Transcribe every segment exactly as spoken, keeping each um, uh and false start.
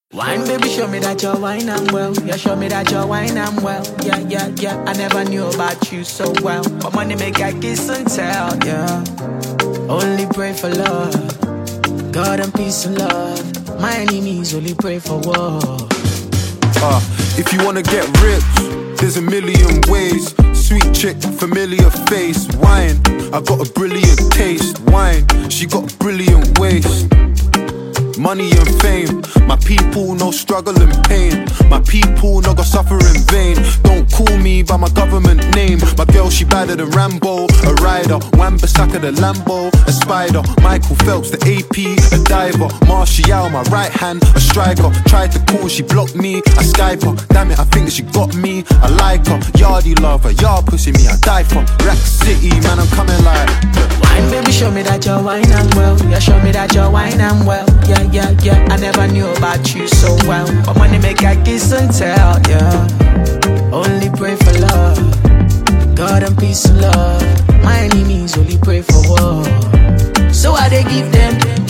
Wine, baby, show me that you're wine and well. Yeah, show me that you're wine and well. Yeah, yeah, yeah. I never knew about you so well, but money make I kiss and tell. Yeah, only pray for love, God and peace and love. My enemies only pray for war. Uh, if you wanna get rich, there's a million ways. Sweet chick, familiar face. Wine, I got a brilliant taste. Wine, she got a brilliant waist. Money and fame, my people no struggle and pain. My people no go suffer in vain. Don't call me by my government name. My girl she badder than Rambo, a rider. Wan-Bissaka the Lambo, a spider. Michael Phelps the A P, a diver. Martial my right hand, a striker. Tried to call, she blocked me, I Skype her. Damn it, I think that she got me, I like her. Yardie lover, yard pussy me, I die for. Rack City, man, I'm coming like wine, baby, show me that you're wine and well. Yeah, show me that you're wine and well. Yeah, yeah, yeah. I never knew about you so well, but money make I kiss and tell. Yeah, only pray for love, God and peace and love. My enemies only pray for war. So I they give them,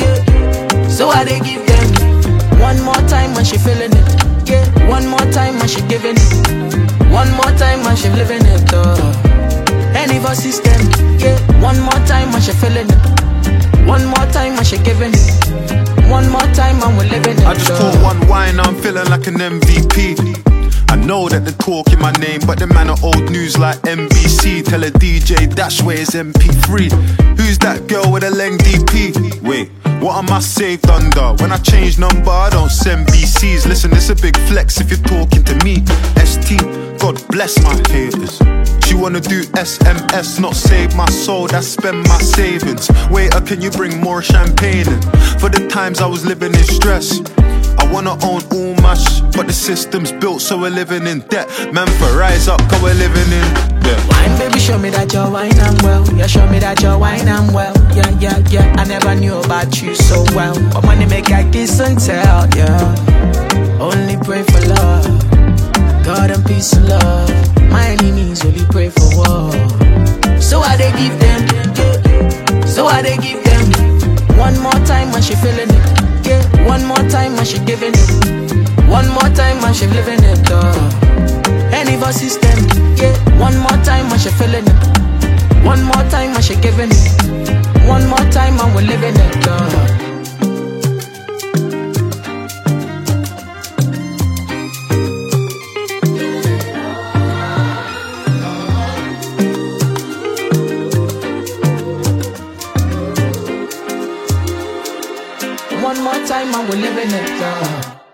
yeah. So I they give them one more time when she feeling it, yeah. One more time when she giving it, one more time when she living it. Uh. Any of our system, yeah. One more time when she feeling it, one more time when she giving it, one more time and we're living it. I just caught one wine, I'm feeling like an M V P. I know that they're talking my name, but the man are old news like N B C. Tell a D J dash where it's M P three. Who's that girl with a leng D P? Wait, what am I saved under? When I change number, I don't send B Cs. Listen, it's a big flex if you're talking to me. S T, God bless my haters. She wanna do S M S, not save my soul, that's spend my savings. Waiter, can you bring more champagne in? For the times I was living in stress, I wanna own all my sh, but the system's built so we're living in debt. Man, for rise up, cause we're living in debt. Wine, baby, show me that you're wine and well. Yeah, show me that you're wine and well. Yeah, yeah, yeah. I never knew about you so well, but money make I kiss and tell. Yeah, only pray for love, God and peace and love. My enemies only pray for war. So I they give them, yeah. So I they give them one more time when she feeling it, yeah. One more time when she giving it, one more time when she living it. Uh. Any of our system, yeah. One more time when she feeling it, one more time when she giving it, one more time and we're living it. Uh. One more time and we're living it. Uh.